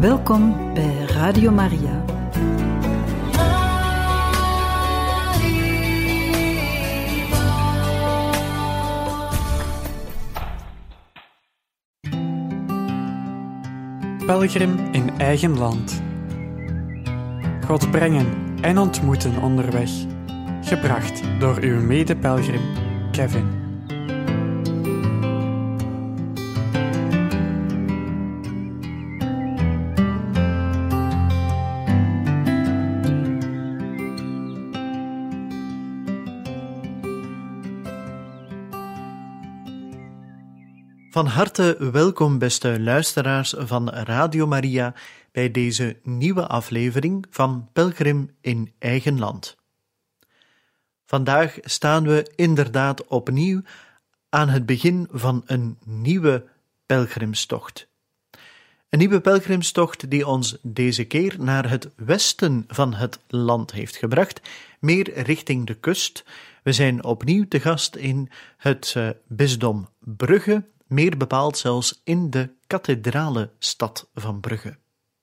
Welkom bij Radio Maria. Pelgrim in eigen land. God brengen en ontmoeten onderweg. Gebracht door uw mede-pelgrim Kevin. Van harte welkom, beste luisteraars van Radio Maria, bij deze nieuwe aflevering van Pelgrim in eigen land. Vandaag staan we inderdaad opnieuw aan het begin van een nieuwe pelgrimstocht. Een nieuwe pelgrimstocht die ons deze keer naar het westen van het land heeft gebracht, meer richting de kust. We zijn opnieuw te gast in het bisdom Brugge, meer bepaald zelfs in de kathedrale stad van Brugge.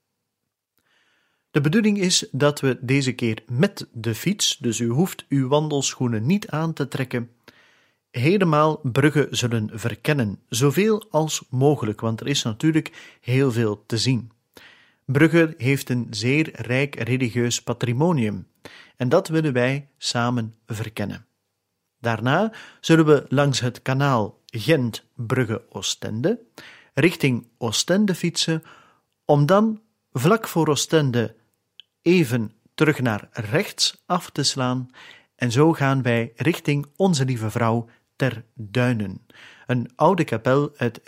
De bedoeling is dat we deze keer met de fiets, dus u hoeft uw wandelschoenen niet aan te trekken, helemaal Brugge zullen verkennen, zoveel als mogelijk, want er is natuurlijk heel veel te zien. Brugge heeft een zeer rijk religieus patrimonium en dat willen wij samen verkennen. Daarna zullen we langs het kanaal Gent-Brugge-Oostende richting Oostende fietsen, om dan vlak voor Oostende even terug naar rechts af te slaan en zo gaan wij richting Onze Lieve Vrouw ter Duinen, een oude kapel uit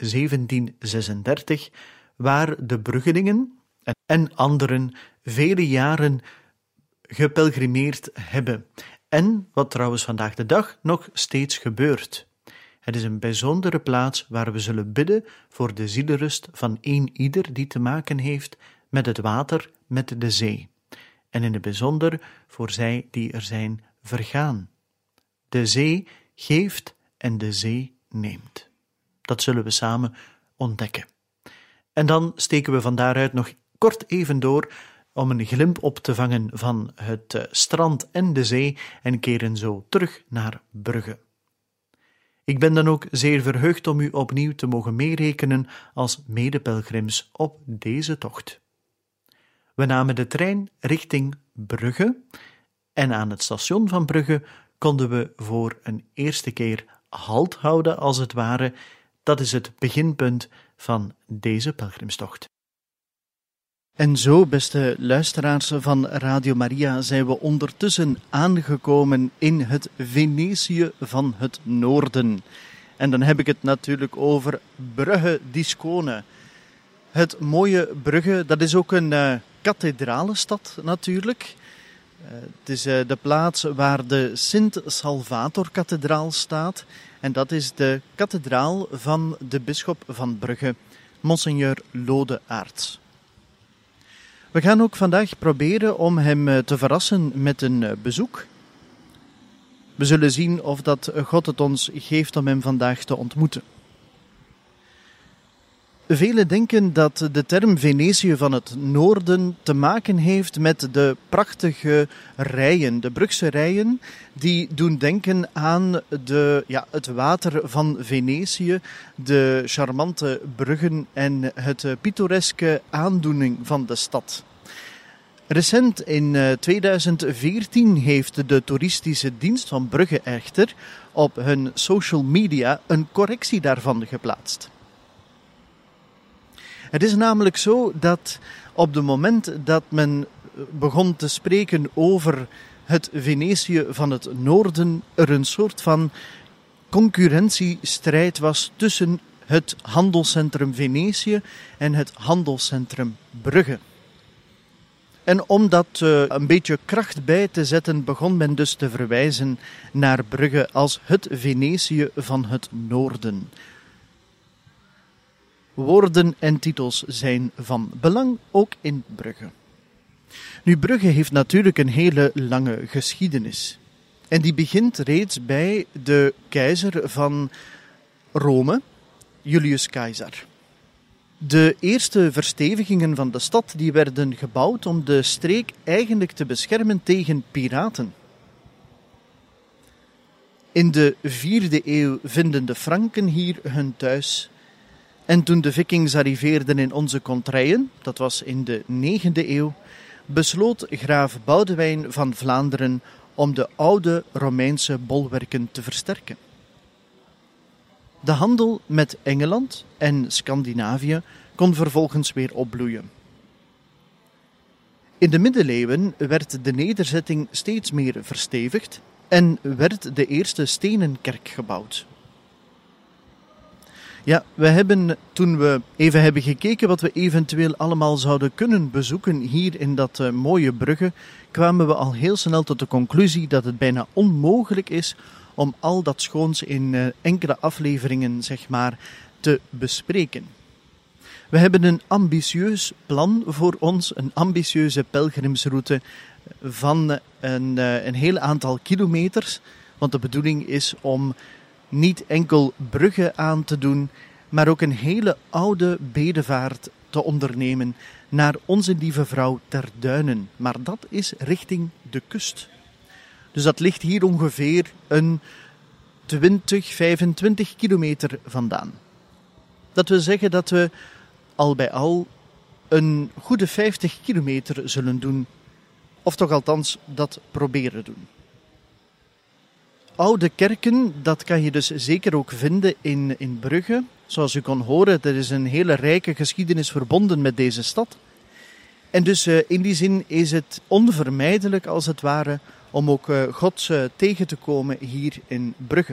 1736, waar de Bruggelingen en anderen vele jaren gepelgrimeerd hebben en wat trouwens vandaag de dag nog steeds gebeurt. Het is een bijzondere plaats waar we zullen bidden voor de zielerust van ieder die te maken heeft met het water, met de zee. En in het bijzonder voor zij die er zijn vergaan. De zee geeft en de zee neemt. Dat zullen we samen ontdekken. En dan steken we van daaruit nog kort even door om een glimp op te vangen van het strand en de zee en keren zo terug naar Brugge. Ik ben dan ook zeer verheugd om u opnieuw te mogen meerekenen als medepelgrims op deze tocht. We namen de trein richting Brugge en aan het station van Brugge konden we voor een eerste keer halt houden als het ware. Dat is het beginpunt van deze pelgrimstocht. En zo, beste luisteraars van Radio Maria, zijn we ondertussen aangekomen in het Venetië van het Noorden. En dan heb ik het natuurlijk over Brugge di Scone. Het mooie Brugge, dat is ook een kathedralenstad natuurlijk. Het is de plaats waar de Sint-Salvator-kathedraal staat. En dat is de kathedraal van de bisschop van Brugge, Monseigneur Lode Aerts. We gaan ook vandaag proberen om hem te verrassen met een bezoek. We zullen zien of dat God het ons geeft om hem vandaag te ontmoeten. Velen denken dat de term Venetië van het Noorden te maken heeft met de prachtige rijen, de Brugse rijen, die doen denken aan het water van Venetië, de charmante bruggen en het pittoreske aandoening van de stad. Recent in 2014 heeft de toeristische dienst van Brugge echter op hun social media een correctie daarvan geplaatst. Het is namelijk zo dat op het moment dat men begon te spreken over het Venetië van het Noorden, er een soort van concurrentiestrijd was tussen het handelscentrum Venetië en het handelscentrum Brugge. En om dat een beetje kracht bij te zetten, begon men dus te verwijzen naar Brugge als het Venetië van het Noorden. Woorden en titels zijn van belang, ook in Brugge. Nu, Brugge heeft natuurlijk een hele lange geschiedenis. En die begint reeds bij de keizer van Rome, Julius Caesar. De eerste verstevigingen van de stad die werden gebouwd om de streek eigenlijk te beschermen tegen piraten. In de 4e eeuw vinden de Franken hier hun thuis. En toen de Vikings arriveerden in onze contraien, dat was in de 9e eeuw, besloot graaf Boudewijn van Vlaanderen om de oude Romeinse bolwerken te versterken. De handel met Engeland en Scandinavië kon vervolgens weer opbloeien. In de middeleeuwen werd de nederzetting steeds meer verstevigd en werd de eerste stenen kerk gebouwd. Ja, we hebben, toen we even hebben gekeken wat we eventueel allemaal zouden kunnen bezoeken hier in dat mooie Brugge, kwamen we al heel snel tot de conclusie dat het bijna onmogelijk is om al dat schoons in enkele afleveringen, te bespreken. We hebben een ambitieus plan voor ons, een ambitieuze pelgrimsroute van een heel aantal kilometers, want de bedoeling is om niet enkel Brugge aan te doen, maar ook een hele oude bedevaart te ondernemen naar Onze Lieve Vrouw ter Duinen. Maar dat is richting de kust. Dus dat ligt hier ongeveer een 20-25 kilometer vandaan. Dat wil zeggen dat we al bij al een goede 50 kilometer zullen doen, of toch althans dat proberen doen. Oude kerken, dat kan je dus zeker ook vinden in Brugge. Zoals u kon horen, er is een hele rijke geschiedenis verbonden met deze stad. En dus in die zin is het onvermijdelijk, als het ware, om ook God tegen te komen hier in Brugge.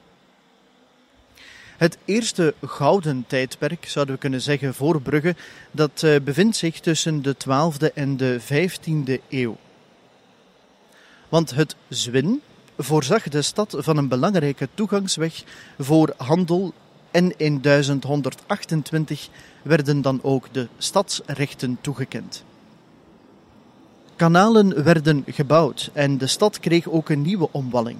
Het eerste gouden tijdperk, zouden we kunnen zeggen, voor Brugge, dat bevindt zich tussen de 12e en de 15e eeuw. Want het Zwin voorzag de stad van een belangrijke toegangsweg voor handel en in 1128 werden dan ook de stadsrechten toegekend. Kanalen werden gebouwd en de stad kreeg ook een nieuwe omwalling.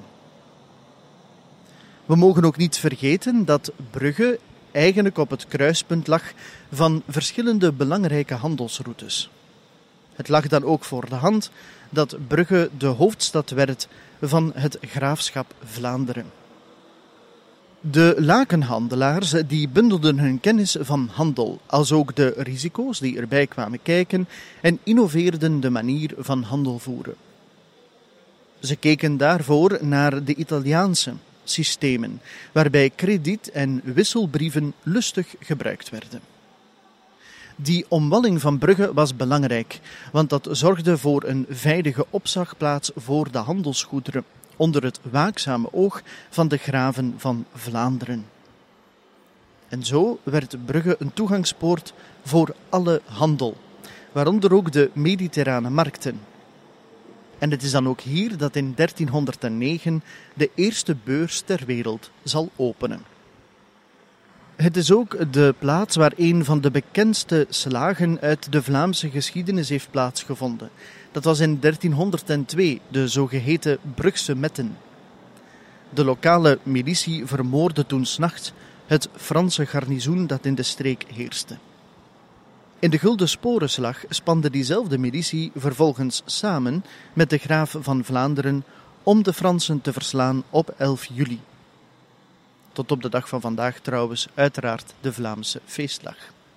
We mogen ook niet vergeten dat Brugge eigenlijk op het kruispunt lag van verschillende belangrijke handelsroutes. Het lag dan ook voor de hand dat Brugge de hoofdstad werd van het graafschap Vlaanderen. De lakenhandelaars die bundelden hun kennis van handel, als ook de risico's die erbij kwamen kijken en innoveerden de manier van handel voeren. Ze keken daarvoor naar de Italiaanse systemen, waarbij krediet en wisselbrieven lustig gebruikt werden. Die omwalling van Brugge was belangrijk, want dat zorgde voor een veilige opslagplaats voor de handelsgoederen, onder het waakzame oog van de graven van Vlaanderen. En zo werd Brugge een toegangspoort voor alle handel, waaronder ook de mediterrane markten. En het is dan ook hier dat in 1309 de eerste beurs ter wereld zal openen. Het is ook de plaats waar een van de bekendste slagen uit de Vlaamse geschiedenis heeft plaatsgevonden. Dat was in 1302, de zogeheten Brugse Metten. De lokale militie vermoordde toen 's nachts het Franse garnizoen dat in de streek heerste. In de Gulden Sporenslag spande diezelfde militie vervolgens samen met de graaf van Vlaanderen om de Fransen te verslaan op 11 juli. Tot op de dag van vandaag trouwens uiteraard de Vlaamse feestdag.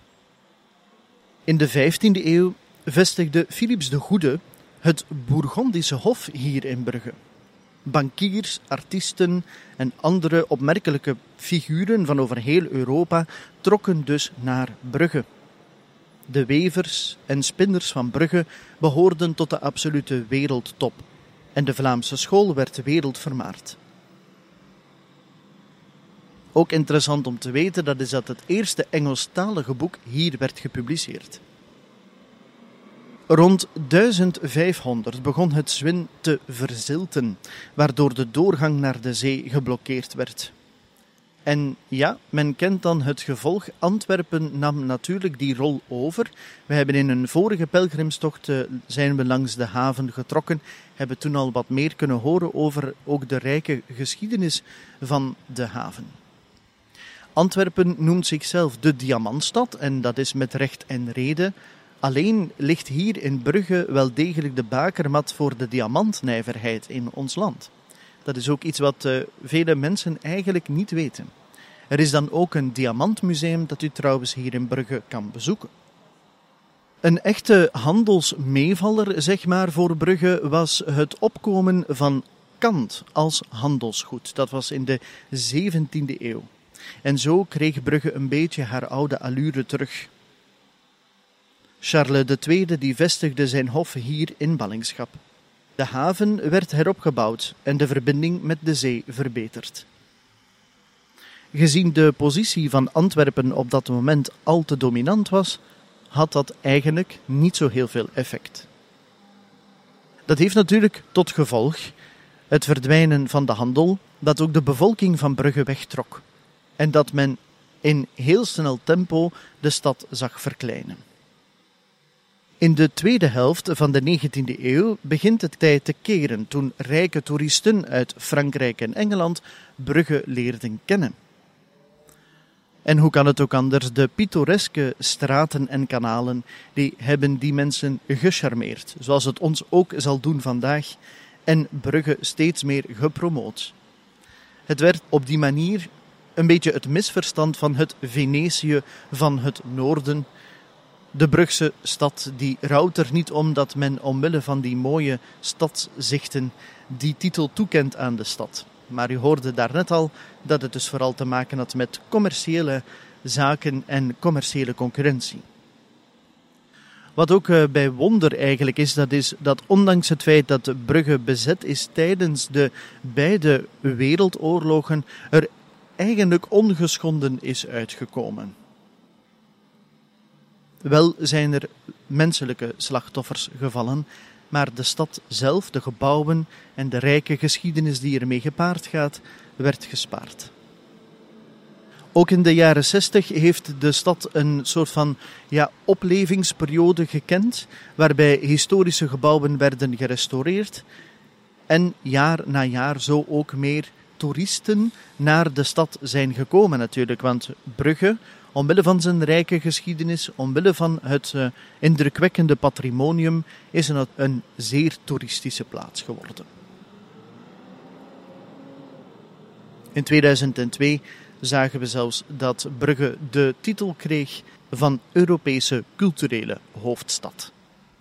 In de 15e eeuw vestigde Philips de Goede het Bourgondische Hof hier in Brugge. Bankiers, artiesten en andere opmerkelijke figuren van over heel Europa trokken dus naar Brugge. De wevers en spinners van Brugge behoorden tot de absolute wereldtop en de Vlaamse school werd wereldvermaard. Ook interessant om te weten, dat is dat het eerste Engelstalige boek hier werd gepubliceerd. Rond 1500 begon het Zwin te verzilten, waardoor de doorgang naar de zee geblokkeerd werd. En ja, men kent dan het gevolg. Antwerpen nam natuurlijk die rol over. We hebben in een vorige pelgrimstocht zijn we langs de haven getrokken, hebben toen al wat meer kunnen horen over ook de rijke geschiedenis van de haven. Antwerpen noemt zichzelf de Diamantstad en dat is met recht en reden. Alleen ligt hier in Brugge wel degelijk de bakermat voor de diamantnijverheid in ons land. Dat is ook iets wat vele mensen eigenlijk niet weten. Er is dan ook een diamantmuseum dat u trouwens hier in Brugge kan bezoeken. Een echte handelsmeevaller, zeg maar, voor Brugge was het opkomen van kant als handelsgoed. Dat was in de 17e eeuw. En zo kreeg Brugge een beetje haar oude allure terug. Charles II die vestigde zijn hof hier in ballingschap. De haven werd heropgebouwd en de verbinding met de zee verbeterd. Gezien de positie van Antwerpen op dat moment al te dominant was, had dat eigenlijk niet zo heel veel effect. Dat heeft natuurlijk tot gevolg het verdwijnen van de handel, dat ook de bevolking van Brugge wegtrok en dat men in heel snel tempo de stad zag verkleinen. In de tweede helft van de 19e eeuw begint het tijd te keren toen rijke toeristen uit Frankrijk en Engeland Brugge leerden kennen. En hoe kan het ook anders, de pittoreske straten en kanalen, die hebben die mensen gecharmeerd, zoals het ons ook zal doen vandaag, en Brugge steeds meer gepromoot. Het werd op die manier een beetje het misverstand van het Venetië van het noorden. De Brugse stad die rouwt er niet om dat men omwille van die mooie stadszichten die titel toekent aan de stad. Maar u hoorde daarnet al dat het dus vooral te maken had met commerciële zaken en commerciële concurrentie. Wat ook bij wonder eigenlijk is dat ondanks het feit dat Brugge bezet is tijdens de beide wereldoorlogen, er eigenlijk ongeschonden is uitgekomen. Wel zijn er menselijke slachtoffers gevallen, maar de stad zelf, de gebouwen en de rijke geschiedenis die ermee gepaard gaat, werd gespaard. Ook in de jaren 60 heeft de stad een soort van oplevingsperiode gekend, waarbij historische gebouwen werden gerestaureerd en jaar na jaar zo ook meer toeristen naar de stad zijn gekomen natuurlijk, want Brugge, omwille van zijn rijke geschiedenis, omwille van het indrukwekkende patrimonium, is het een zeer toeristische plaats geworden. In 2002 zagen we zelfs dat Brugge de titel kreeg van Europese culturele hoofdstad.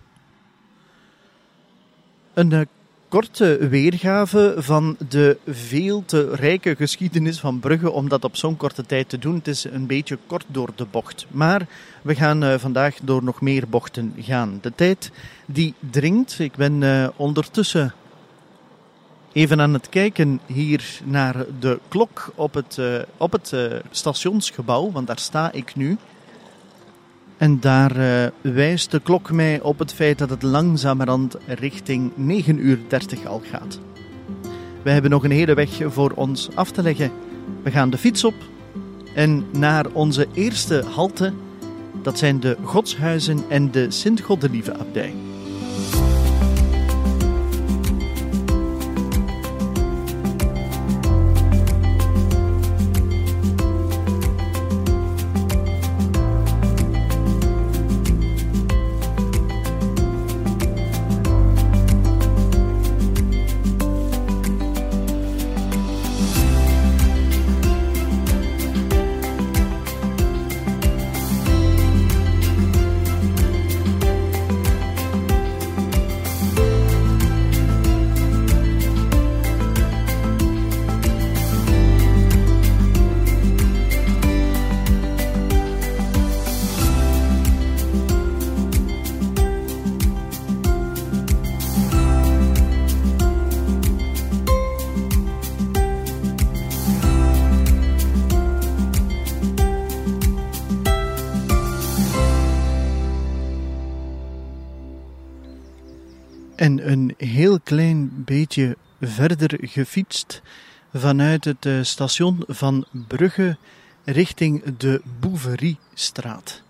Een korte weergave van de veel te rijke geschiedenis van Brugge om dat op zo'n korte tijd te doen. Het is een beetje kort door de bocht. Maar we gaan vandaag door nog meer bochten gaan. De tijd die dringt. Ik ben ondertussen even aan het kijken hier naar de klok op het stationsgebouw, want daar sta ik nu. En daar wijst de klok mij op het feit dat het langzamerhand richting 9:30 al gaat. We hebben nog een hele weg voor ons af te leggen. We gaan de fiets op en naar onze eerste halte. Dat zijn de Godshuizen en de Sint-Goddelieve abdij. En een heel klein beetje verder gefietst vanuit het station van Brugge richting de Bouveriestraat.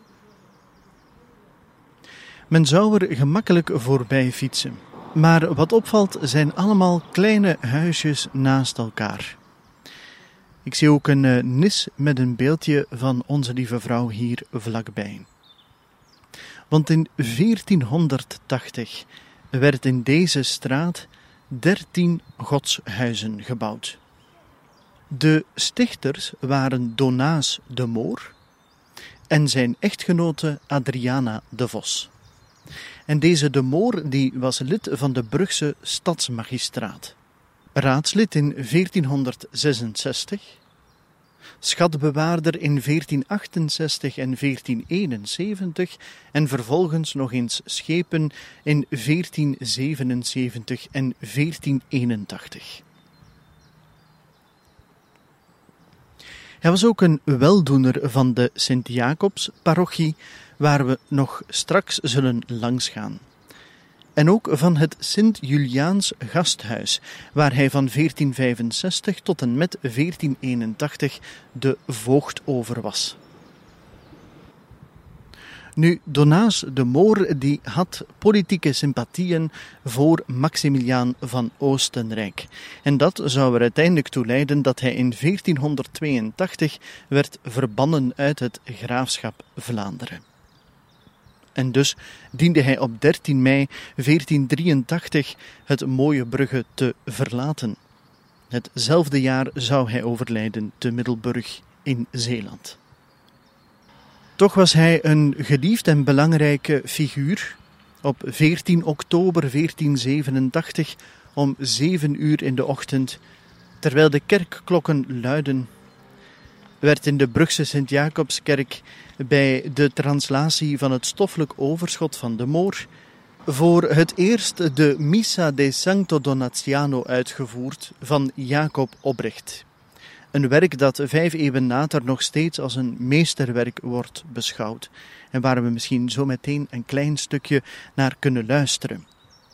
Men zou er gemakkelijk voorbij fietsen, maar wat opvalt zijn allemaal kleine huisjes naast elkaar. Ik zie ook een nis met een beeldje van Onze Lieve Vrouw hier vlakbij. Want in 1480 werd in deze straat 13 godshuizen gebouwd. De stichters waren Donaas de Moor en zijn echtgenote Adriana de Vos. En deze de Moor die was lid van de Brugse stadsmagistraat. Raadslid in 1466, schatbewaarder in 1468 en 1471 en vervolgens nog eens schepen in 1477 en 1481. Hij was ook een weldoener van de Sint-Jacobs-parochie, waar we nog straks zullen langsgaan. En ook van het Sint-Juliaans gasthuis, waar hij van 1465 tot en met 1481 de voogd over was. Nu, Donaas de Moor die had politieke sympathieën voor Maximiliaan van Oostenrijk. En dat zou er uiteindelijk toe leiden dat hij in 1482 werd verbannen uit het graafschap Vlaanderen. En dus diende hij op 13 mei 1483 het mooie Brugge te verlaten. Hetzelfde jaar zou hij overlijden te Middelburg in Zeeland. Toch was hij een geliefd en belangrijke figuur. Op 14 oktober 1487 om 7 uur in de ochtend, terwijl de kerkklokken luidden, werd in de Brugse Sint-Jacobskerk bij de translatie van het stoffelijk overschot van de Moor voor het eerst de Missa de Sancto Donatiano uitgevoerd van Jacob Obrecht. Een werk dat 5 eeuwen later nog steeds als een meesterwerk wordt beschouwd en waar we misschien zo meteen een klein stukje naar kunnen luisteren.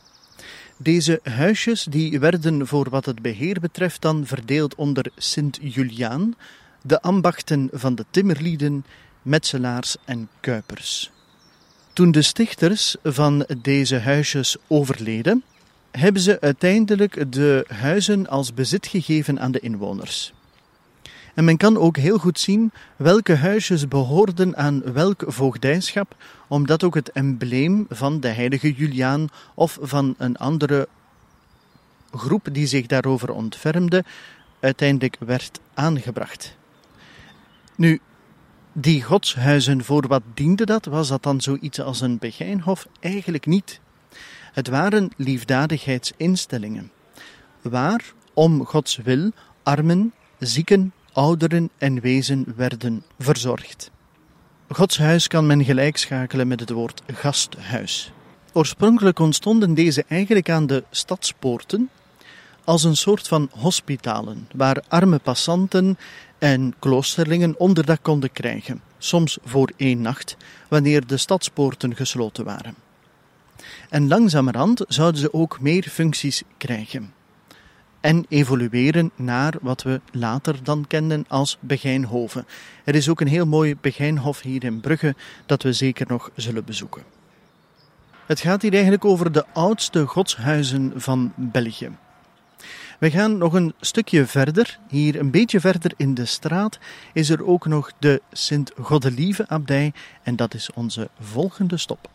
Deze huisjes die werden voor wat het beheer betreft dan verdeeld onder Sint-Juliaan, de ambachten van de timmerlieden, metselaars en kuipers. Toen de stichters van deze huisjes overleden, hebben ze uiteindelijk de huizen als bezit gegeven aan de inwoners. En men kan ook heel goed zien welke huisjes behoorden aan welk voogdijschap, omdat ook het embleem van de heilige Juliaan of van een andere groep die zich daarover ontfermde, uiteindelijk werd aangebracht. Nu, die godshuizen, voor wat diende dat? Was dat dan zoiets als een begijnhof? Eigenlijk niet. Het waren liefdadigheidsinstellingen, waar, om Gods wil, armen, zieken, ouderen en wezen werden verzorgd. Godshuis kan men gelijkschakelen met het woord gasthuis. Oorspronkelijk ontstonden deze eigenlijk aan de stadspoorten als een soort van hospitalen, waar arme passanten en kloosterlingen onderdak konden krijgen, soms voor 1 nacht, wanneer de stadspoorten gesloten waren. En langzamerhand zouden ze ook meer functies krijgen en evolueren naar wat we later dan kenden als begijnhoven. Er is ook een heel mooi begijnhof hier in Brugge dat we zeker nog zullen bezoeken. Het gaat hier eigenlijk over de oudste godshuizen van België. We gaan nog een stukje verder. Hier een beetje verder in de straat is er ook nog de Sint-Godelieve-abdij en dat is onze volgende stop.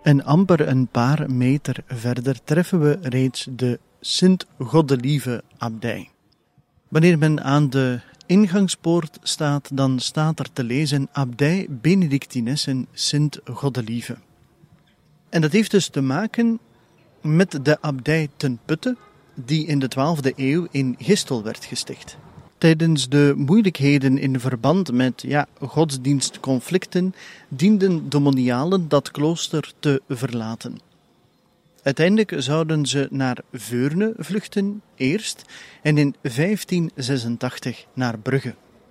En amper een paar meter verder treffen we reeds de Sint-Goddelieve-abdij. Wanneer men aan de ingangspoort staat, dan staat er te lezen Abdij Benedictinessen Sint-Goddelieve. En dat heeft dus te maken met de abdij ten Putte, die in de 12e eeuw in Gistel werd gesticht. Tijdens de moeilijkheden in verband met godsdienstconflicten dienden de monialen dat klooster te verlaten. Uiteindelijk zouden ze naar Veurne vluchten eerst en in 1586 naar Brugge.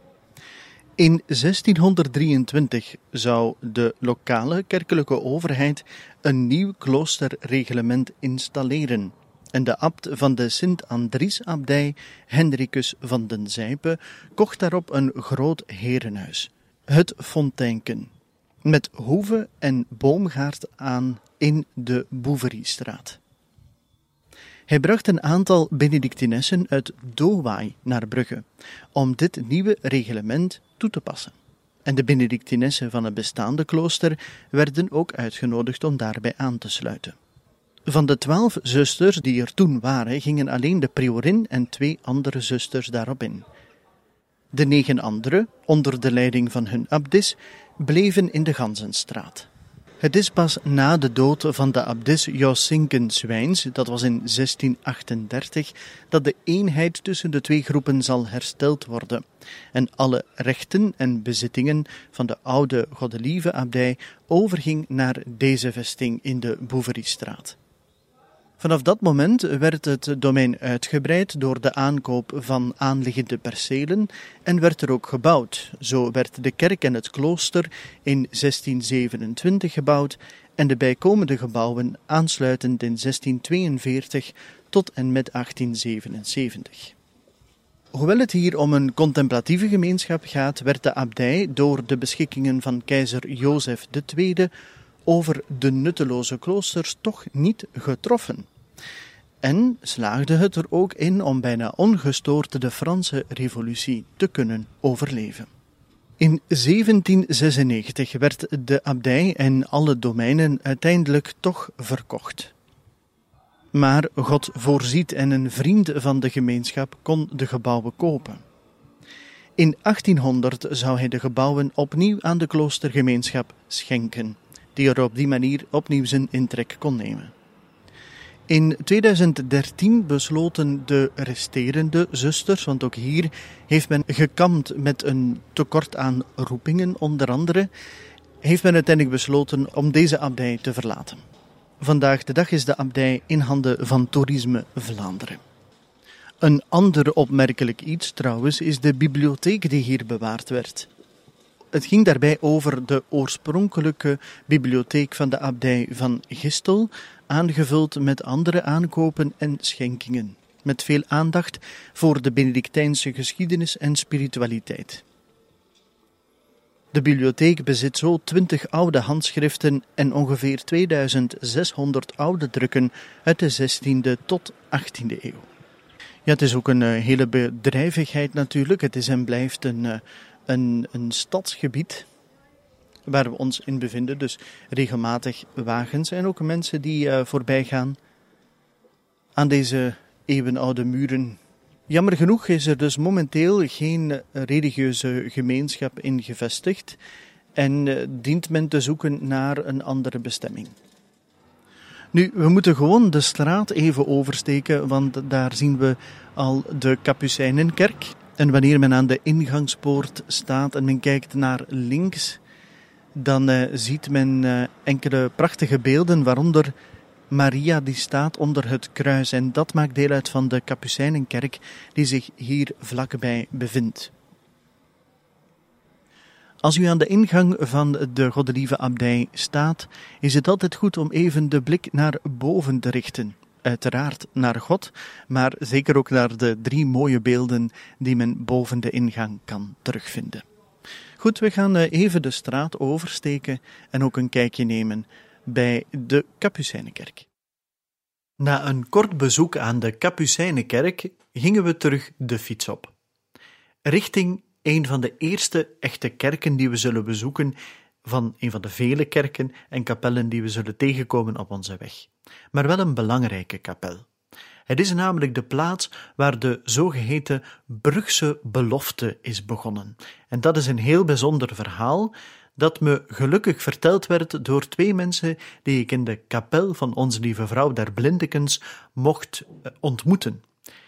In 1623 zou de lokale kerkelijke overheid een nieuw kloosterreglement installeren en de abt van de Sint-Andriesabdij, Hendrikus van den Zijpe, kocht daarop een groot herenhuis, het Fonteinken, met hoeve en boomgaard aan in de Boeveriestraat. Hij bracht een aantal Benedictinessen uit Douai naar Brugge om dit nieuwe reglement toe te passen. En de Benedictinessen van het bestaande klooster werden ook uitgenodigd om daarbij aan te sluiten. Van de 12 zusters die er toen waren, gingen alleen de priorin en 2 andere zusters daarop in. De 9 anderen, onder de leiding van hun abdis, bleven in de Ganzenstraat. Het is pas na de dood van de abdis Josinken Zwijns, dat was in 1638, dat de eenheid tussen de 2 groepen zal hersteld worden en alle rechten en bezittingen van de oude Goddelieve-abdij overging naar deze vesting in de Boeveriestraat. Vanaf dat moment werd het domein uitgebreid door de aankoop van aanliggende percelen en werd er ook gebouwd. Zo werd de kerk en het klooster in 1627 gebouwd en de bijkomende gebouwen aansluitend in 1642 tot en met 1877. Hoewel het hier om een contemplatieve gemeenschap gaat, werd de abdij door de beschikkingen van keizer Jozef II over de nutteloze kloosters toch niet getroffen. En slaagde het er ook in om bijna ongestoord de Franse revolutie te kunnen overleven. In 1796 werd de abdij en alle domeinen uiteindelijk toch verkocht. Maar God voorziet en een vriend van de gemeenschap kon de gebouwen kopen. In 1800 zou hij de gebouwen opnieuw aan de kloostergemeenschap schenken, die er op die manier opnieuw zijn intrek kon nemen. In 2013 besloten de resterende zusters, want ook hier heeft men gekampt met een tekort aan roepingen onder andere, heeft men uiteindelijk besloten om deze abdij te verlaten. Vandaag de dag is de abdij in handen van Toerisme Vlaanderen. Een ander opmerkelijk iets trouwens is de bibliotheek die hier bewaard werd. Het ging daarbij over de oorspronkelijke bibliotheek van de abdij van Gistel, aangevuld met andere aankopen en schenkingen, met veel aandacht voor de Benedictijnse geschiedenis en spiritualiteit. De bibliotheek bezit zo 20 oude handschriften en ongeveer 2600 oude drukken uit de 16e tot 18e eeuw. Ja, het is ook een hele bedrijvigheid natuurlijk. Het is en blijft een stadsgebied waar we ons in bevinden. Dus regelmatig wagens en ook mensen die voorbij gaan aan deze eeuwenoude muren. Jammer genoeg is er dus momenteel geen religieuze gemeenschap in gevestigd en dient men te zoeken naar een andere bestemming. Nu, we moeten gewoon de straat even oversteken, want daar zien we al de Kapucijnenkerk. En wanneer men aan de ingangspoort staat en men kijkt naar links, dan ziet men enkele prachtige beelden, waaronder Maria die staat onder het kruis. En dat maakt deel uit van de Kapucijnenkerk die zich hier vlakbij bevindt. Als u aan de ingang van de Goddelieve-abdij staat, is het altijd goed om even de blik naar boven te richten. Uiteraard naar God, maar zeker ook naar de 3 mooie beelden die men boven de ingang kan terugvinden. Goed, we gaan even de straat oversteken en ook een kijkje nemen bij de Kapucijnenkerk. Na een kort bezoek aan de Kapucijnenkerk gingen we terug de fiets op. Richting een van de eerste echte kerken die we zullen bezoeken van een van de vele kerken en kapellen die we zullen tegenkomen op onze weg, maar wel een belangrijke kapel. Het is namelijk de plaats waar de zogeheten Brugse belofte is begonnen. En dat is een heel bijzonder verhaal dat me gelukkig verteld werd door 2 mensen die ik in de kapel van Onze Lieve Vrouw der Blindekens mocht ontmoeten.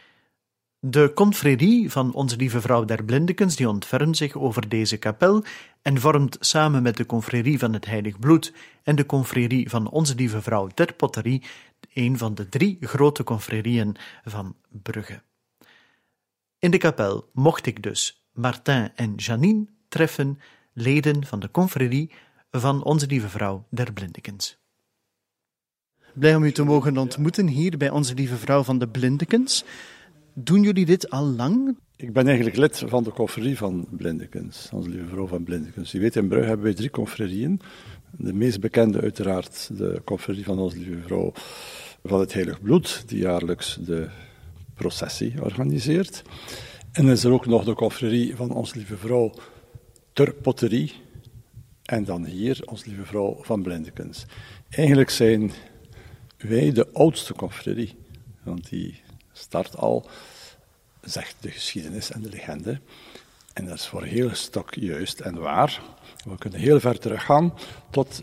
De confrérie van Onze Lieve Vrouw der Blindekens die ontfermt zich over deze kapel en vormt samen met de confrérie van het Heilig Bloed en de confrérie van Onze Lieve Vrouw der Potterie een van de 3 grote confrérieën van Brugge. In de kapel mocht ik dus Martin en Janine treffen, leden van de confrérie van Onze Lieve Vrouw der Blindekens. Blij om u te mogen ontmoeten hier bij Onze Lieve Vrouw van de Blindekens. Doen jullie dit al lang? Ik ben eigenlijk lid van de confrérie van Blindekens, Onze Lieve Vrouw van Blindekens. Je weet, in Brugge hebben wij 3 confrérieën. De meest bekende uiteraard de confrérie van Onze Lieve Vrouw van het Heilig Bloed, die jaarlijks de processie organiseert. En dan is er ook nog de confrérie van Onze Lieve Vrouw ter Potterie. En dan hier Onze Lieve Vrouw van Blindekens. Eigenlijk zijn wij de oudste confrérie, want die start al, zegt de geschiedenis en de legende. En dat is voor een heel stuk juist en waar. We kunnen heel ver teruggaan tot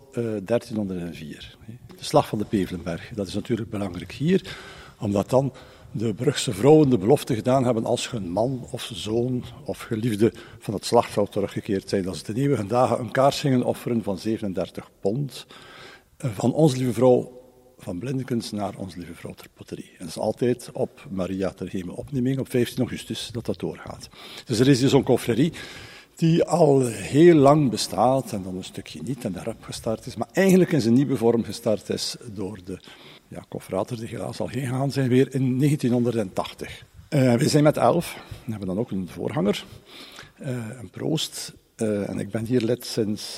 1304. De slag van de Pevelenberg. Dat is natuurlijk belangrijk hier, omdat dan de Brugse vrouwen de belofte gedaan hebben als hun man of zoon of geliefde van het slagveld teruggekeerd zijn, dat ze ten eeuwige dagen een kaars gingen offeren van 37 pond van Onze Lieve Vrouw van Blindekens naar Onze Lieve Vrouw ter Potterie. En dat is altijd op Maria ter Hemelopneming, op 15 augustus, dat doorgaat. Dus er is hier zo'n confrérie die al heel lang bestaat en dan een stukje niet en daarop gestart is, maar eigenlijk in zijn nieuwe vorm gestart is door de confrater die helaas al heen gegaan zijn weer in 1980. We zijn met 11, we hebben dan ook een voorganger, een proost, en ik ben hier lid sinds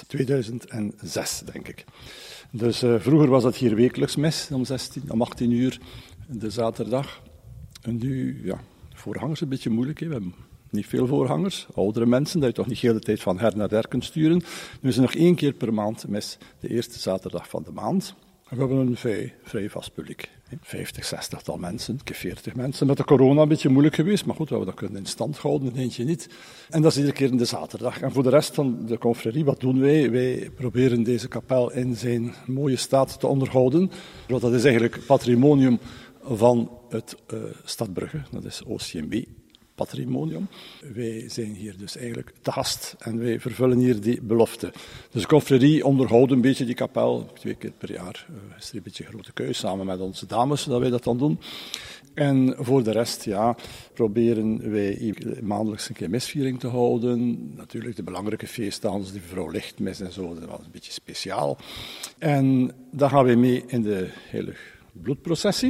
2006, denk ik. Dus vroeger was dat hier wekelijks mis, om 18 uur, de zaterdag. En nu, de voorgangers een beetje moeilijk, hè. We hebben niet veel voorgangers, oudere mensen, dat je toch niet de hele tijd van her naar der kunt sturen. Nu is er nog 1 keer per maand mis, de eerste zaterdag van de maand. We hebben een vrij vast publiek. 50, 60-tal mensen, een keer 40 mensen. Met de corona een beetje moeilijk geweest, maar goed, we hebben dat kunnen in stand houden, een eentje niet. En dat is iedere keer in de zaterdag. En voor de rest van de confrérie, wat doen wij? Wij proberen deze kapel in zijn mooie staat te onderhouden. Dat is eigenlijk patrimonium van het Stad Brugge, dat is OCMW. Patrimonium. Wij zijn hier dus eigenlijk te gast en wij vervullen hier die belofte. Dus de confrérie onderhoudt een beetje die kapel. 2 keer per jaar is er een beetje grote keus samen met onze dames dat wij dat dan doen. En voor de rest, proberen wij maandelijks een keer misviering te houden. Natuurlijk de belangrijke feestdagen, als die Vrouw Lichtmis en zo, dat was een beetje speciaal. En daar gaan wij mee in de Heilig Bloedprocessie.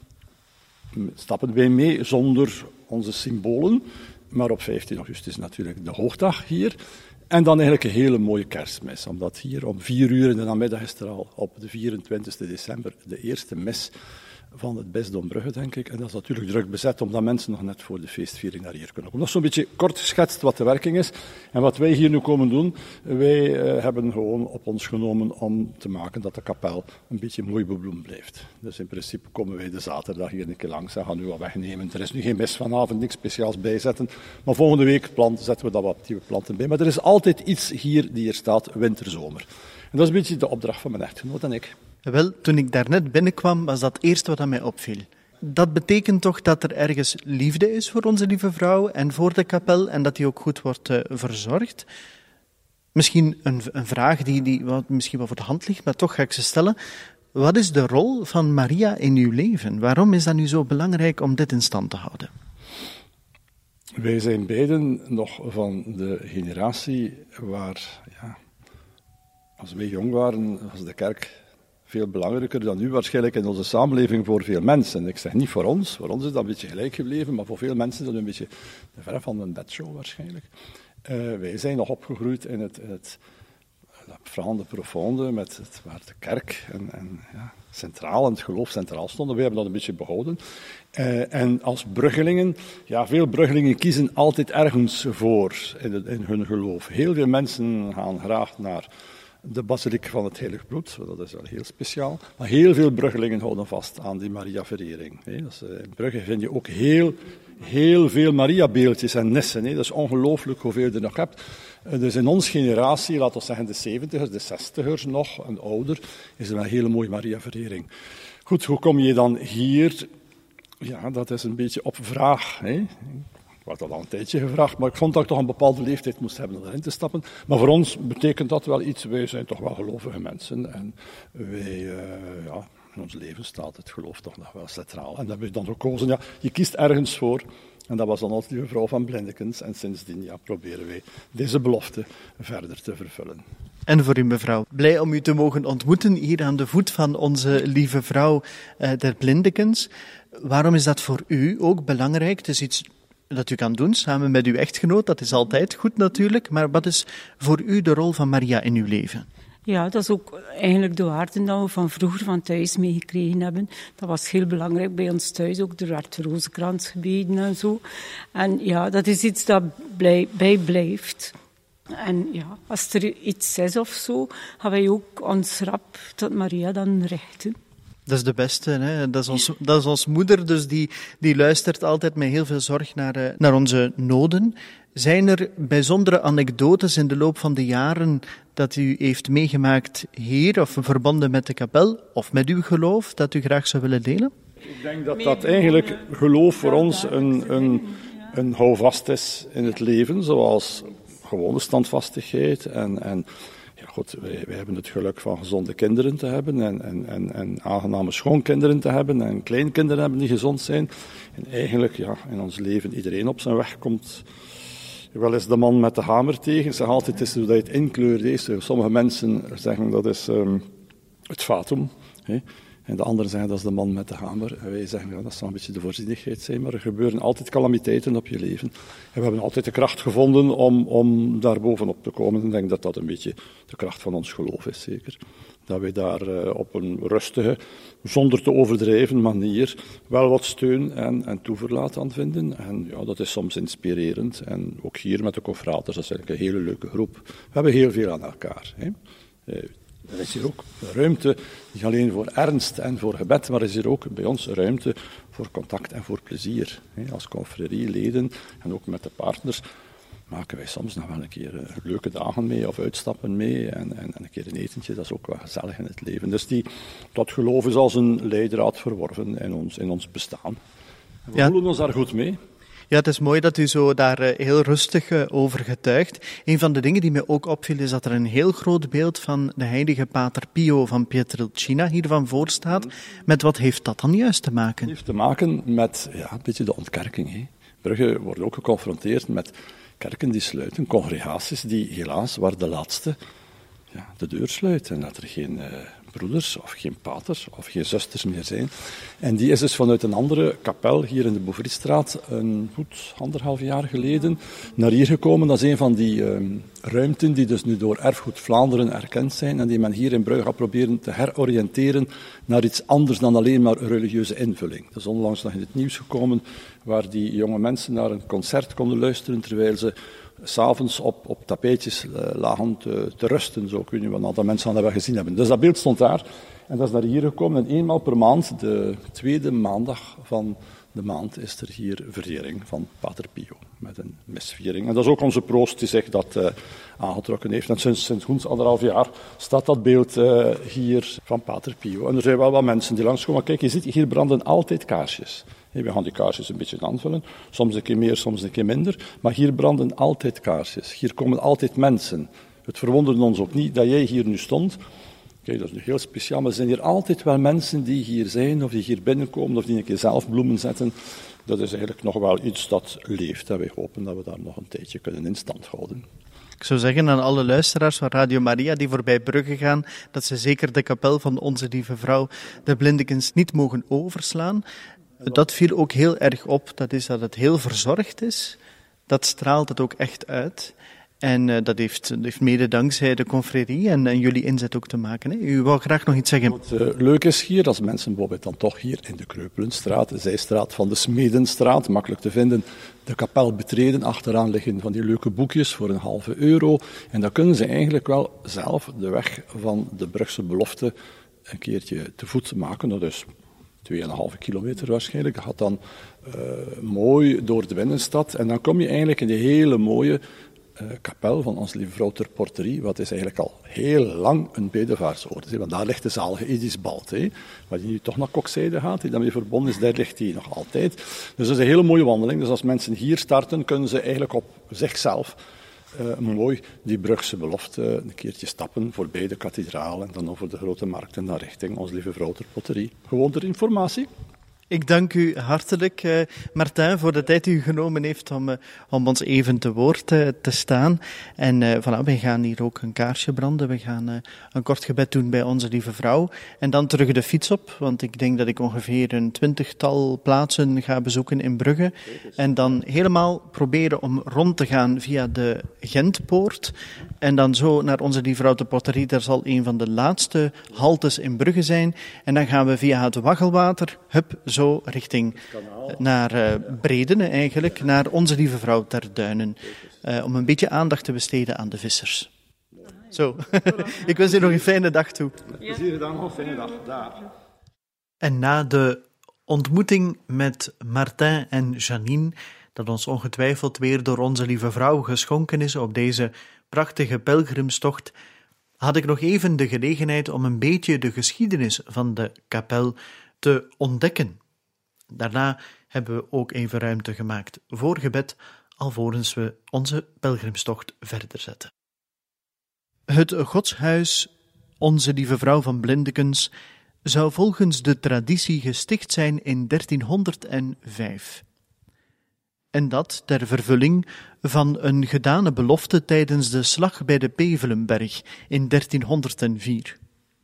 Stappen wij mee zonder onze symbolen, maar op 15 augustus natuurlijk de hoogdag hier. En dan eigenlijk een hele mooie kerstmis, omdat hier om 4 uur in de namiddag is er al op de 24 december de eerste mis van het bisdom Brugge, denk ik. En dat is natuurlijk druk bezet, omdat mensen nog net voor de feestviering naar hier kunnen komen. Dat is zo'n beetje kort geschetst wat de werking is. En wat wij hier nu komen doen, wij hebben gewoon op ons genomen om te maken dat de kapel een beetje mooi bebloemd blijft. Dus in principe komen wij de zaterdag hier een keer langs en gaan nu wat wegnemen. Er is nu geen mis vanavond, niks speciaals bijzetten. Maar volgende week zetten we daar wat nieuwe planten bij. Maar er is altijd iets hier die hier staat, winterzomer. En dat is een beetje de opdracht van mijn echtgenoot en ik. Wel, toen ik daarnet binnenkwam, was dat het eerste wat aan mij opviel. Dat betekent toch dat er ergens liefde is voor Onze Lieve Vrouw en voor de kapel en dat die ook goed wordt verzorgd. Misschien een vraag die misschien wel voor de hand ligt, maar toch ga ik ze stellen. Wat is de rol van Maria in uw leven? Waarom is dat nu zo belangrijk om dit in stand te houden? Wij zijn beiden nog van de generatie waar, als wij jong waren, was de kerk veel belangrijker dan nu waarschijnlijk in onze samenleving voor veel mensen. Ik zeg niet voor ons is dat een beetje gelijk gebleven, maar voor veel mensen is dat een beetje ver van een bedshow waarschijnlijk. Wij zijn nog opgegroeid in het Frande Profonde, waar de kerk en centraal en het geloof centraal stonden. Wij hebben dat een beetje behouden. En als Bruggelingen, veel Bruggelingen kiezen altijd ergens voor in hun geloof. Heel veel mensen gaan graag naar de basiliek van het Heilig Bloed, dat is wel heel speciaal. Maar heel veel Bruggelingen houden vast aan die Maria-verering. Dus in Brugge vind je ook heel veel Maria-beeldjes en nissen. Dat is ongelooflijk hoeveel je er nog hebt. Dus in onze generatie, laten we zeggen de 70ers, de 60ers nog, en ouder, is er een hele mooie Maria-verering. Goed, hoe kom je dan hier? Ja, dat is een beetje op vraag. Ik werd al een tijdje gevraagd, maar ik vond dat ik toch een bepaalde leeftijd moest hebben om erin te stappen. Maar voor ons betekent dat wel iets. Wij zijn toch wel gelovige mensen. En wij, in ons leven staat het geloof toch nog wel centraal. En dat hebben we dan gekozen. Je kiest ergens voor. En dat was dan onze lieve vrouw van Blindekens. En sindsdien proberen wij deze belofte verder te vervullen. En voor u, mevrouw, blij om u te mogen ontmoeten hier aan de voet van onze lieve vrouw der Blindekens. Waarom is dat voor u ook belangrijk? Het is iets dat u kan doen samen met uw echtgenoot, dat is altijd goed natuurlijk. Maar wat is voor u de rol van Maria in uw leven? Ja, dat is ook eigenlijk de waarden die we van vroeger van thuis meegekregen hebben. Dat was heel belangrijk bij ons thuis ook. Er werd rozenkrans gebeden en zo. En ja, dat is iets dat bijblijft. En ja, als er iets is of zo, gaan wij ook ons rap tot Maria dan richten. Dat is de beste, hè? Dat is ons moeder, dus die luistert altijd met heel veel zorg naar onze noden. Zijn er bijzondere anekdotes in de loop van de jaren dat u heeft meegemaakt hier, of verbonden met de kapel, of met uw geloof, dat u graag zou willen delen? Ik denk dat eigenlijk geloof voor ons een houvast is in het leven, zoals gewone standvastigheid en ja, goed, wij hebben het geluk van gezonde kinderen te hebben en aangename schoonkinderen te hebben en kleinkinderen hebben die gezond zijn. En eigenlijk, in ons leven iedereen op zijn weg komt. Wel is de man met de hamer tegen. Ik zeg altijd, het is hoe dat je het inkleurt. Sommige mensen zeggen dat is het fatum. En de anderen zeggen dat is de man met de hamer. En wij zeggen dat zou een beetje de voorzienigheid zijn. Maar er gebeuren altijd calamiteiten op je leven. En we hebben altijd de kracht gevonden om daar bovenop te komen. En ik denk dat dat een beetje de kracht van ons geloof is, zeker. Dat wij daar op een rustige, zonder te overdrijven manier wel wat steun en toeverlaat aan vinden. En ja, dat is soms inspirerend. En ook hier met de confraters, dat is eigenlijk een hele leuke groep. We hebben heel veel aan elkaar. Er is hier ook ruimte, niet alleen voor ernst en voor gebed, maar er is hier ook bij ons ruimte voor contact en voor plezier. Als confrerieleden en ook met de partners maken wij soms nog wel een keer leuke dagen mee of uitstappen mee en een keer een etentje, dat is ook wel gezellig in het leven. Dus dat geloof is als een leidraad verworven in ons bestaan. En we voelen ons daar goed mee. Ja, het is mooi dat u zo daar heel rustig over getuigt. Een van de dingen die mij ook opviel is dat er een heel groot beeld van de heilige Pater Pio van Pietrelcina hiervan voor staat. Met wat heeft dat dan juist te maken? Het heeft te maken met een beetje de ontkerking. Brugge wordt ook geconfronteerd met kerken die sluiten, congregaties die helaas, waar de laatste de deur sluiten en dat er geen broeders of geen paters of geen zusters meer zijn. En die is dus vanuit een andere kapel hier in de Beauvriesstraat een goed 1,5 jaar geleden naar hier gekomen. Dat is een van die ruimten die dus nu door Erfgoed Vlaanderen erkend zijn en die men hier in Brugge gaat proberen te heroriënteren naar iets anders dan alleen maar een religieuze invulling. Dat is onlangs nog in het nieuws gekomen waar die jonge mensen naar een concert konden luisteren terwijl ze 's avonds op tapijtjes lagen te rusten, zo kun je wat een aantal mensen aan gezien hebben. Dus dat beeld stond daar en dat is naar hier gekomen. En eenmaal per maand, de tweede maandag van de maand, is er hier verering van Pater Pio met een misviering. En dat is ook onze proost die zich dat aangetrokken heeft. En sinds goed 1,5 jaar staat dat beeld hier van Pater Pio. En er zijn wel wat mensen die langskomen. Kijk, je ziet, hier branden altijd kaarsjes. We gaan die kaarsjes een beetje aanvullen, soms een keer meer, soms een keer minder, maar hier branden altijd kaarsjes, hier komen altijd mensen. Het verwonderde ons ook niet dat jij hier nu stond. Kijk, dat is nu heel speciaal, maar er zijn hier altijd wel mensen die hier zijn, of die hier binnenkomen, of die een keer zelf bloemen zetten. Dat is eigenlijk nog wel iets dat leeft en wij hopen dat we daar nog een tijdje kunnen in stand houden. Ik zou zeggen aan alle luisteraars van Radio Maria die voorbij Brugge gaan, dat ze zeker de kapel van Onze Lieve Vrouw der Blindekens niet mogen overslaan. Dat viel ook heel erg op, dat is dat het heel verzorgd is. Dat straalt het ook echt uit. En dat heeft mede dankzij de confrérie en jullie inzet ook te maken. Hè? U wou graag nog iets zeggen. Wat leuk is hier, als mensen bijvoorbeeld dan toch hier in de Kreupelenstraat, de zijstraat van de Smedenstraat, makkelijk te vinden, de kapel betreden, achteraan liggen van die leuke boekjes voor €1,5. En dan kunnen ze eigenlijk wel zelf de weg van de Brugse belofte een keertje te voet maken. Dat is 2,5 kilometer waarschijnlijk. Dat gaat dan mooi door de binnenstad. En dan kom je eigenlijk in die hele mooie kapel van Onze Lieve Vrouw ter Porterie, wat is eigenlijk al heel lang een bedevaartsoord. Want daar ligt de zalige Edis Balt, waar die nu toch naar Kokzijde gaat, die daarmee verbonden is, daar ligt die nog altijd. Dus dat is een hele mooie wandeling. Dus als mensen hier starten, kunnen ze eigenlijk op zichzelf mooi die Brugse belofte een keertje stappen, voorbij de kathedraal en dan over de grote markt en dan richting Onze Lieve Vrouw ter Porterie. Gewoon ter informatie. Ik dank u hartelijk, Martin, voor de tijd die u genomen heeft om ons even te woord te staan. En voilà, wij gaan hier ook een kaarsje branden. We gaan een kort gebed doen bij Onze Lieve Vrouw. En dan terug de fiets op, want ik denk dat ik ongeveer een 20-tal plaatsen ga bezoeken in Brugge. En dan helemaal proberen om rond te gaan via de Gentpoort. En dan zo naar Onze Lieve Vrouw ter Porterie. Daar zal een van de laatste haltes in Brugge zijn. En dan gaan we via het Waggelwater, zo richting naar Bredene eigenlijk, naar Onze Lieve Vrouw ter Duinen. Om een beetje aandacht te besteden aan de vissers. Zo, ik wens u nog een fijne dag toe. Plezier gedaan, nog een fijne dag. Daar. En na de ontmoeting met Martin en Janine, dat ons ongetwijfeld weer door Onze Lieve Vrouw geschonken is op deze prachtige pelgrimstocht, had ik nog even de gelegenheid om een beetje de geschiedenis van de kapel te ontdekken. Daarna hebben we ook even ruimte gemaakt voor gebed, alvorens we onze pelgrimstocht verder zetten. Het godshuis Onze Lieve Vrouw van Blindekens zou volgens de traditie gesticht zijn in 1305. En dat ter vervulling van een gedane belofte tijdens de slag bij de Pevelenberg in 1304.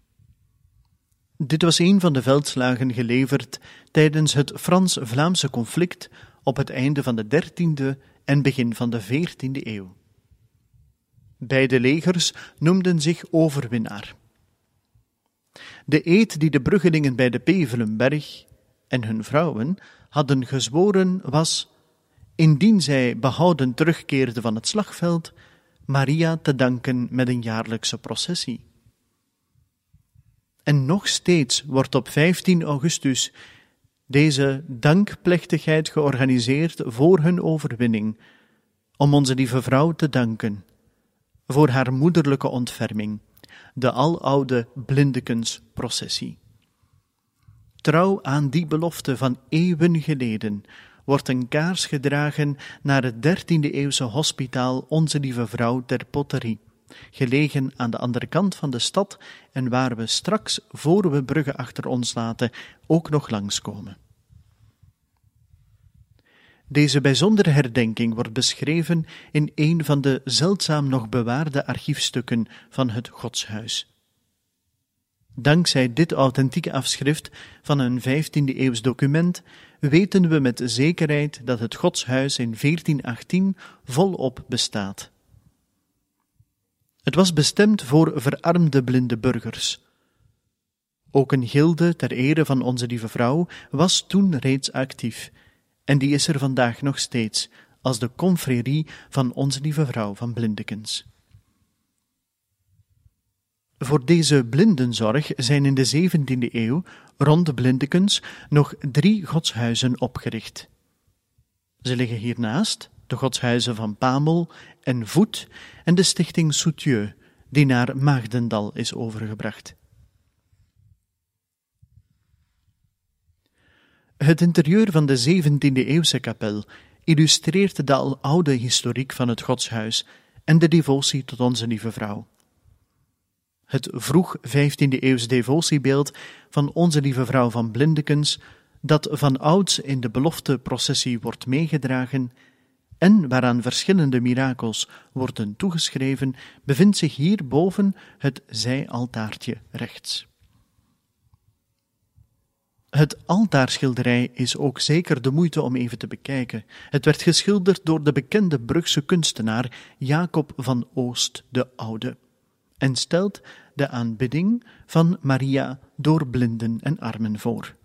Dit was een van de veldslagen geleverd tijdens het Frans-Vlaamse conflict op het einde van de 13e en begin van de 14e eeuw. Beide legers noemden zich overwinnaar. De eed die de Bruggelingen bij de Pevelenberg en hun vrouwen hadden gezworen was, indien zij behouden terugkeerden van het slagveld, Maria te danken met een jaarlijkse processie. En nog steeds wordt op 15 augustus deze dankplechtigheid georganiseerd voor hun overwinning, om Onze Lieve Vrouw te danken, voor haar moederlijke ontferming, de aloude Blindekensprocessie. Trouw aan die belofte van eeuwen geleden wordt een kaars gedragen naar het 13e-eeuwse hospitaal Onze Lieve Vrouw ter Porterie, gelegen aan de andere kant van de stad en waar we straks, voor we Brugge achter ons laten, ook nog langskomen. Deze bijzondere herdenking wordt beschreven in een van de zeldzaam nog bewaarde archiefstukken van het godshuis. Dankzij dit authentieke afschrift van een 15e-eeuws document weten we met zekerheid dat het godshuis in 1418 volop bestaat. Het was bestemd voor verarmde blinde burgers. Ook een gilde ter ere van Onze Lieve Vrouw was toen reeds actief, en die is er vandaag nog steeds, als de confrérie van Onze Lieve Vrouw van Blindekens. Voor deze blindenzorg zijn in de 17e eeuw rond Blindekens nog 3 godshuizen opgericht. Ze liggen hiernaast de godshuizen van Pamel en Voet en de stichting Soutieux, die naar Maagdendal is overgebracht. Het interieur van de 17e-eeuwse kapel illustreert de aloude historiek van het godshuis en de devotie tot Onze Lieve Vrouw. Het vroeg 15e-eeuws devotiebeeld van Onze Lieve Vrouw van Blindekens, dat van ouds in de belofteprocessie wordt meegedragen en waaraan verschillende mirakels worden toegeschreven, bevindt zich hier boven het zijaltaartje rechts. Het altaarschilderij is ook zeker de moeite om even te bekijken. Het werd geschilderd door de bekende Brugse kunstenaar Jacob van Oost de Oude en stelt de aanbidding van Maria door blinden en armen voor.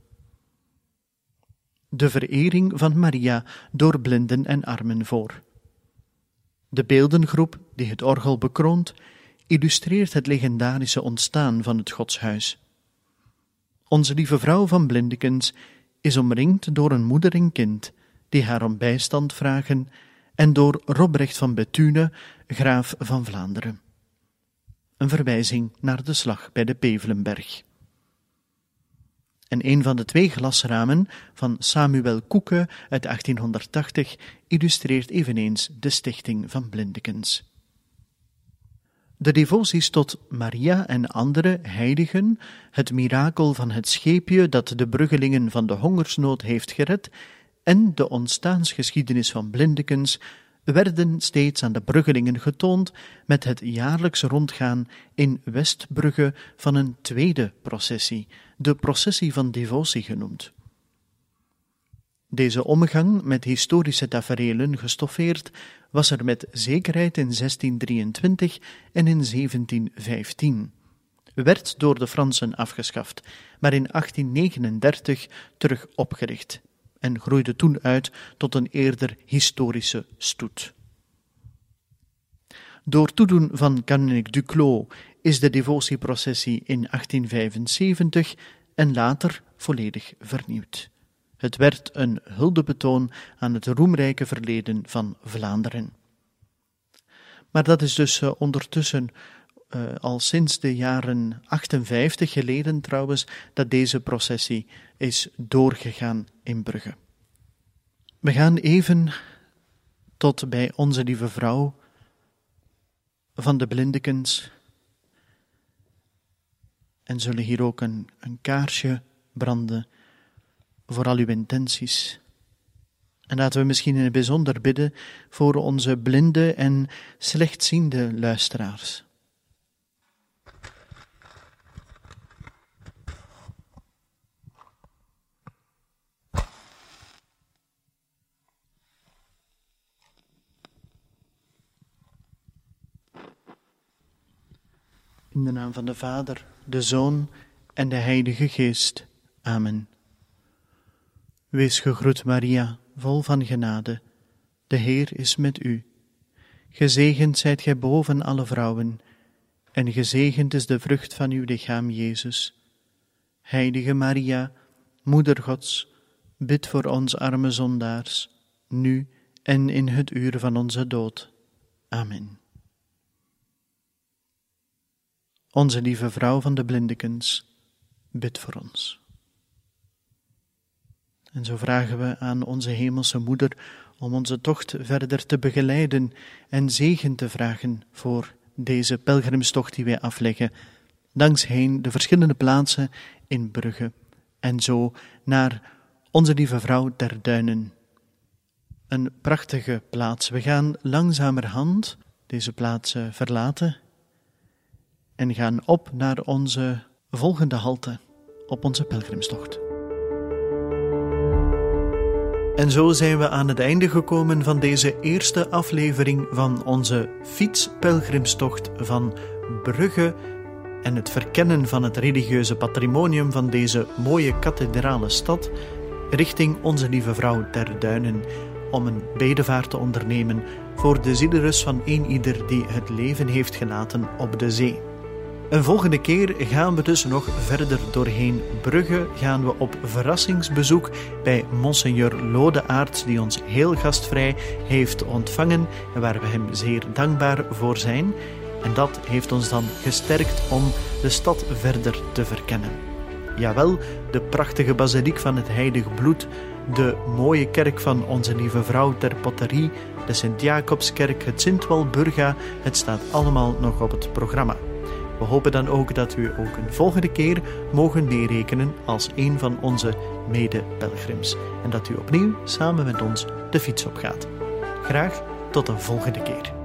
De verering van Maria door blinden en armen voor. De beeldengroep die het orgel bekroont, illustreert het legendarische ontstaan van het godshuis. Onze lieve vrouw van Blindekens is omringd door een moeder en kind die haar om bijstand vragen en door Robrecht van Bethune, graaf van Vlaanderen. Een verwijzing naar de slag bij de Pevelenberg. En een van de 2 glasramen van Samuel Koeke uit 1880 illustreert eveneens de stichting van Blindekens. De devoties tot Maria en andere heiligen, het mirakel van het scheepje dat de bruggelingen van de hongersnood heeft gered en de ontstaansgeschiedenis van Blindekens werden steeds aan de bruggelingen getoond met het jaarlijks rondgaan in Westbrugge van een tweede processie, de processie van devotie genoemd. Deze omgang met historische taferelen gestoffeerd was er met zekerheid in 1623 en in 1715, werd door de Fransen afgeschaft, maar in 1839 terug opgericht en groeide toen uit tot een eerder historische stoet. Door toedoen van Kanunnik Duclos is de devotieprocessie in 1875 en later volledig vernieuwd. Het werd een huldebetoon aan het roemrijke verleden van Vlaanderen. Maar dat is dus ondertussen al sinds de jaren 58 geleden trouwens, dat deze processie is doorgegaan in Brugge. We gaan even tot bij Onze Lieve Vrouw van de Blindekens en zullen hier ook een kaarsje branden voor al uw intenties. En laten we misschien in het bijzonder bidden voor onze blinde en slechtziende luisteraars. In de naam van de Vader, de Zoon en de Heilige Geest. Amen. Wees gegroet, Maria, vol van genade. De Heer is met u. Gezegend zijt gij boven alle vrouwen, en gezegend is de vrucht van uw lichaam, Jezus. Heilige Maria, Moeder Gods, bid voor ons arme zondaars, nu en in het uur van onze dood. Amen. Onze lieve vrouw van de Blindekens, bid voor ons. En zo vragen we aan onze hemelse Moeder om onze tocht verder te begeleiden en zegen te vragen voor deze pelgrimstocht die wij afleggen, langsheen de verschillende plaatsen in Brugge en zo naar Onze Lieve Vrouw ter Duinen. Een prachtige plaats. We gaan langzamerhand deze plaats verlaten en gaan op naar onze volgende halte op onze pelgrimstocht. En zo zijn we aan het einde gekomen van deze eerste aflevering van onze fietspelgrimstocht van Brugge en het verkennen van het religieuze patrimonium van deze mooie kathedrale stad richting Onze Lieve Vrouw ter Duinen, om een bedevaart te ondernemen voor de zielerus van eenieder die het leven heeft gelaten op de zee. Een volgende keer gaan we dus nog verder doorheen Brugge, gaan we op verrassingsbezoek bij Monseigneur Lodeaerts, die ons heel gastvrij heeft ontvangen en waar we hem zeer dankbaar voor zijn. En dat heeft ons dan gesterkt om de stad verder te verkennen. Jawel, de prachtige basiliek van het Heilig Bloed, de mooie kerk van Onze Lieve Vrouw ter Potterie, de Sint-Jacobskerk, het Sint-Walburga, het staat allemaal nog op het programma. We hopen dan ook dat u ook een volgende keer mogen meerekenen als een van onze mede-pelgrims en dat u opnieuw samen met ons de fiets opgaat. Graag tot een volgende keer.